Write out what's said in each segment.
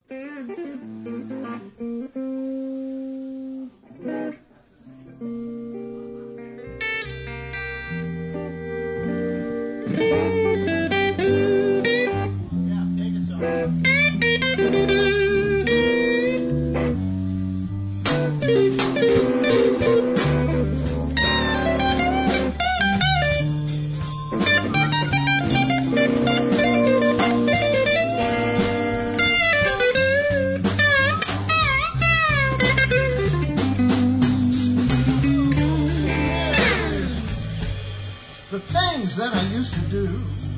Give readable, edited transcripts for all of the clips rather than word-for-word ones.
The things that I used to do,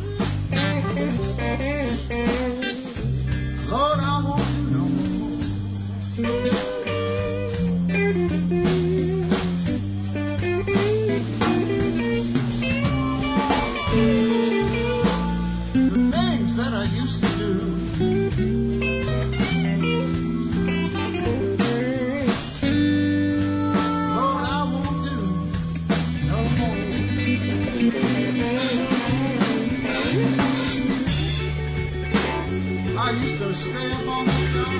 Lord, I won't do no more. The things that I used to do, Lord, I won't do no more. I used to stay up on the stone,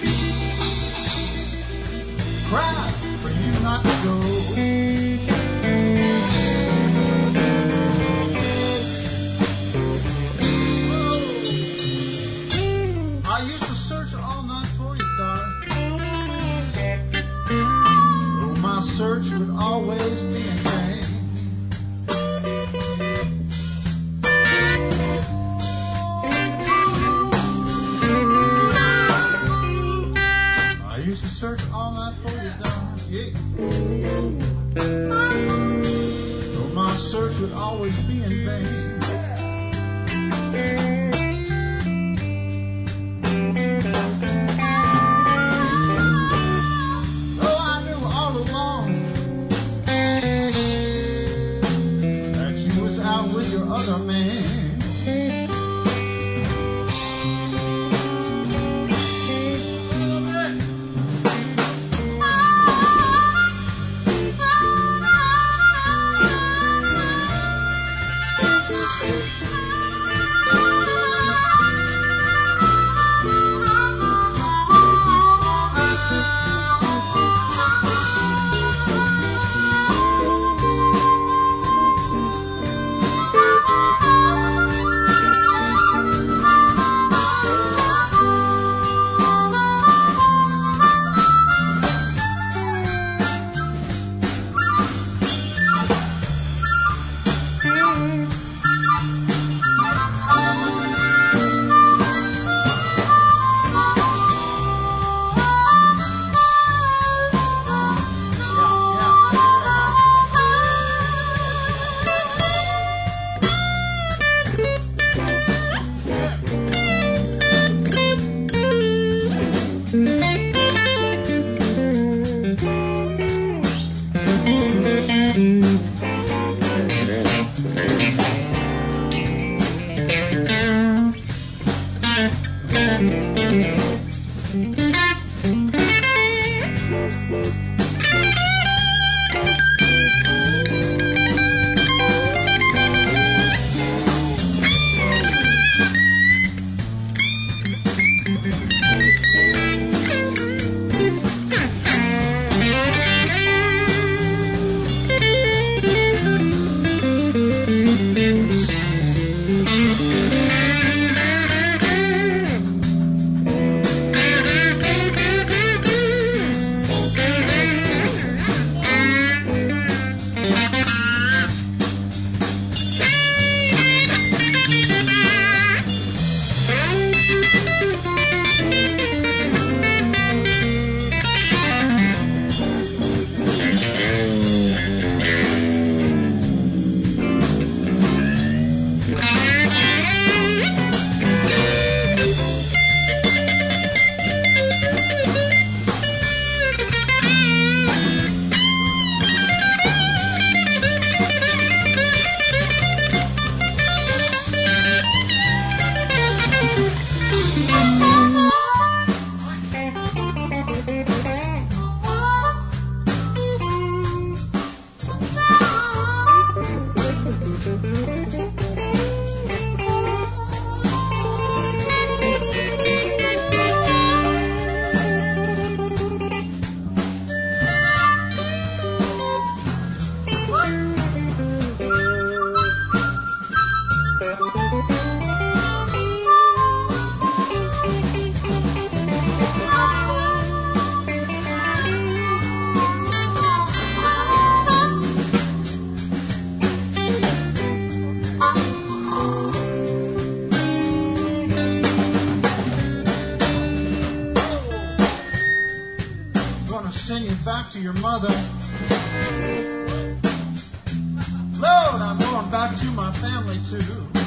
cry for you not to go. I used to search all night for you, darling. Oh, my search would always be in vain. I used to search all night for you, darling. Yeah. Though my search would always be in vain. Oh, I knew all along that you was out with your other man. send you back to your mother. Lord, I'm going back to my family too.